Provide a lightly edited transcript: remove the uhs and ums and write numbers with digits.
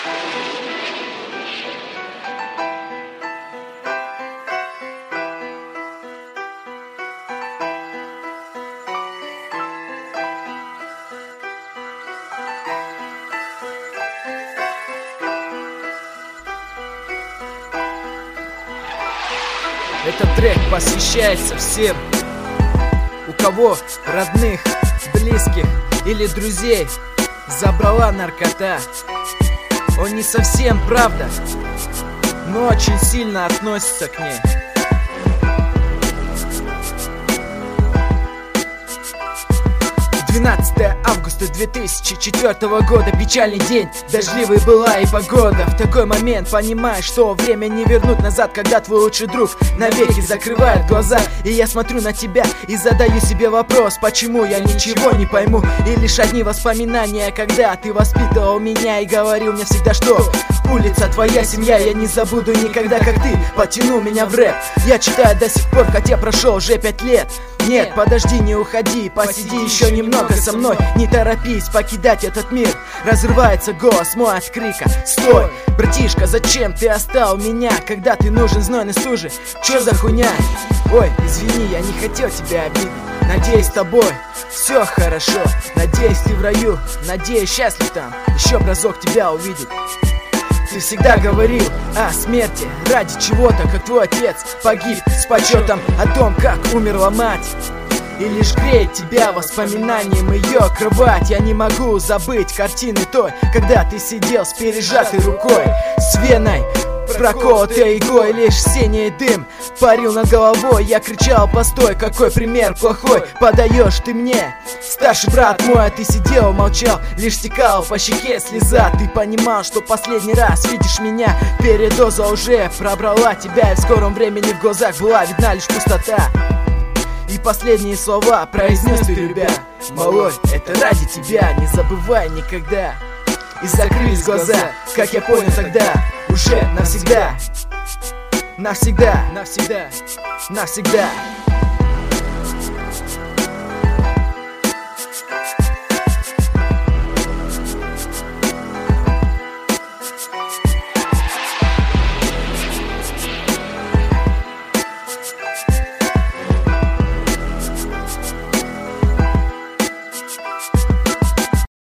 Этот трек посвящается всем, у кого родных, близких или друзей забрала наркота. Он не совсем правда, но очень сильно относится к ней. 12 августа 2004 года, печальный день, дождливой была и погода. В такой момент понимаешь, что время не вернуть назад, когда твой лучший друг навеки закрывает глаза. И я смотрю на тебя и задаю себе вопрос, почему я ничего не пойму. И лишь одни воспоминания, когда ты воспитывал меня и говорил мне всегда, что улица твоя семья, я не забуду никогда, как ты потянул меня в рэп. Я читаю до сих пор, хотя прошел уже 5 лет. Нет, подожди, не уходи, посиди еще немного со мной. Не торопись покидать этот мир. Разрывается голос мой от крика: стой, братишка, зачем ты оставил меня, когда ты нужен знойной стуже? Чё за хуйня? Ой, извини, я не хотел тебя обидеть. Надеюсь, с тобой все хорошо. Надеюсь, ты в раю, надеюсь, счастлив там еще б разок тебя увидеть. Ты всегда говорил о смерти ради чего-то, как твой отец погиб с почетом о том, как умерла мать. И лишь греет тебя воспоминанием ее кровать. Я не могу забыть картины той, когда ты сидел с пережатой рукой, с веной проколотой иглой, лишь синий дым парил над головой. Я кричал: постой, какой пример плохой подаешь ты мне, старший брат мой. А ты сидел, молчал, лишь стекала по щеке слеза. Ты понимал, что последний раз видишь меня, передоза уже пробрала тебя, и в скором времени в глазах была видна лишь пустота. И последние слова произнес ты, любя: малой, это ради тебя, не забывай никогда. И закрылись глаза, как я понял тогда, уже навсегда. Навсегда, навсегда, навсегда.